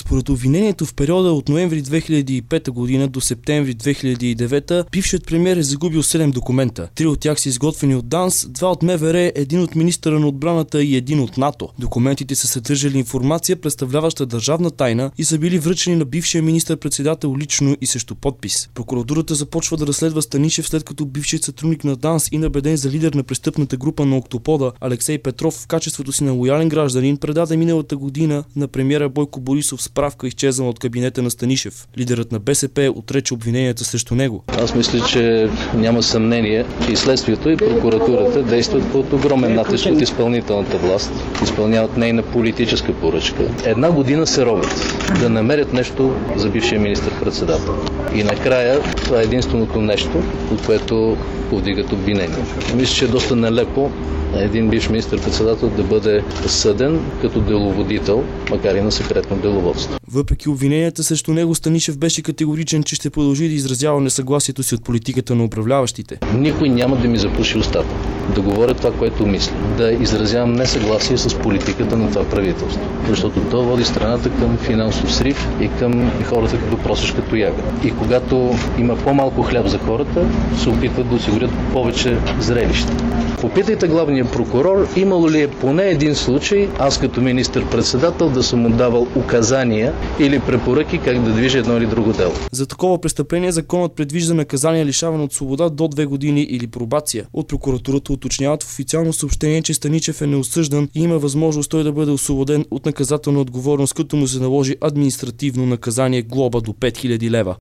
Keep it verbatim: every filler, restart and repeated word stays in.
Според обвинението в периода от ноември две хиляди и пета година до септември две хиляди и девета, бившият премиер е загубил седем документа. Три от тях са изготвени от ДАНС, два от МВР, един от министъра на отбраната и един от НАТО. Документите са съдържали информация, представляваща държавна тайна, и са били връчени на бившия министър-председател лично и срещу подпис. Прокуратурата започва да разследва Станишев, след като бившият сътрудник на ДАНС и набеден за лидер на престъпната група на Октопода Алексей Петров в качеството си на лоялен гражданин предаде миналата година на премиера Бойко Борисов справка, изчезнала от кабинета на Станишев. Лидерът на БСП отрече обвиненията срещу него. Аз мисля, че няма съмнение и следствието, и прокуратурата действат под огромен натиск от изпълнителната власт, изпълняват нейна политическа поръчка. Една година се робят да намерят нещо за бившия министър-председател. И накрая това е единственото нещо, от което повдигат обвинения. Мисля, че е доста нелепо един бивш министър-председател да бъде съден като деловодител, макар и на секретно деловодство. Въпреки обвиненията срещу него, Станишев беше категоричен, че ще продължи да изразява несъгласието си от политиката на управляващите. Никой няма да ми запуши устата, да говоря това, което мисля, да изразявам несъгласие с политиката на това правителство, защото то води страната към финансов срив и към хората като просешка тояга. И когато има по-малко хляб за хората, се опитват да осигурят повече зрелища. Попитайте главния прокурор, имало ли е поне един случай, аз като министър-председател да съм му давал указания или препоръки как да движи едно или друго дело. За такова престъпление законът предвижда наказание лишаване от свобода до две години или пробация. От прокуратурата уточняват в официално съобщение, че Станишев е неосъждан и има възможност той да бъде освободен от наказателна отговорност, като му се наложи административно наказание глоба до пет хиляди лева.